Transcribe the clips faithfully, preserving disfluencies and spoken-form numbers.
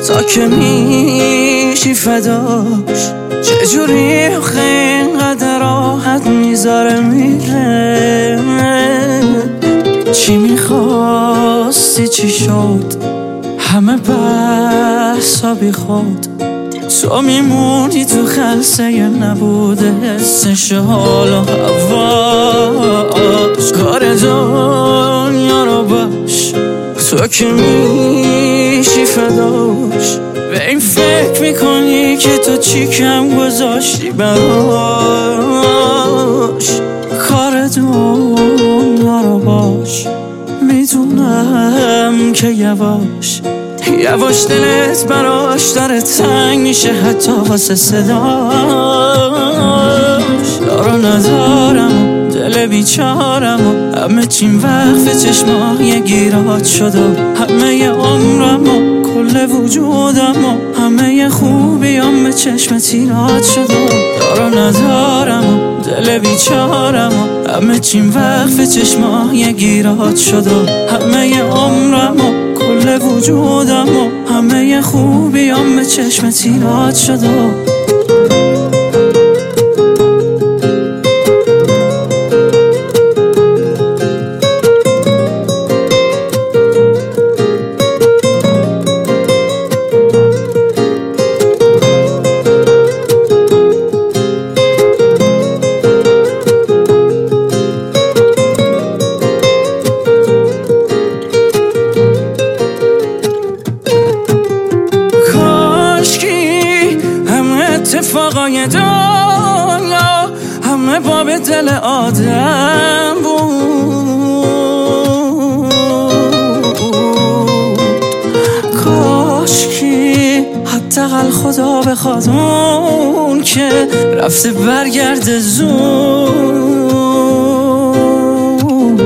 تا که میشی فداش. چجوری آخه اینقدر راحت میذاره میره؟ چی میخواستی چی شد؟ همه بحثا بی خود. تو میمونی تو خلصه نبوده حسش حال و هواش. کار دنیا رو باش تو که میشی فداش. به این فکر میکنی که تو چی کم گذاشتی براش. کار دنیا رو باش میدونم که یواش یواش دلت براش داره تنگ میشه حتی واسه صداش. دارو ندارم دل بیچارم و همه چیم وقف چشمای گیرات شد و همه عمرم و کل وجودم و همه خوبیام به چشم تیرات شد و دارو ندارم دل بیچارم و همه چیم وقف چشمای گیرات شد و همه عمرم و کل وجودم و همه خوبیام به چشم تیرات شد و اتفاقای دنیا همه باب دل آدم بود. کاشکی حداقل خدا بخواد اون که رفته برگرده زود.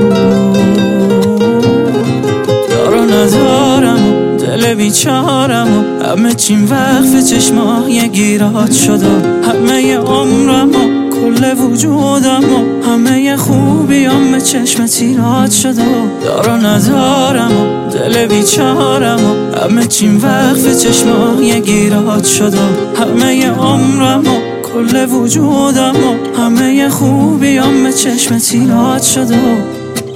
دارو ندارم دل بیچارم و همه چیم وقف چشمای گیرات شد و همه عمرم و کل وجودم و همه خوبیام به چشم تیرات شد و دارو ندارم دل بیچارم و همه چیم وقف چشمای گیرات شد و همه عمرم و کل وجودم و همه خوبیام به چشم تیرات شد و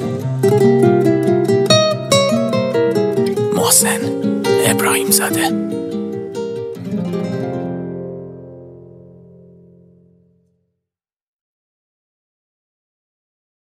محسن ابراهیم زاده.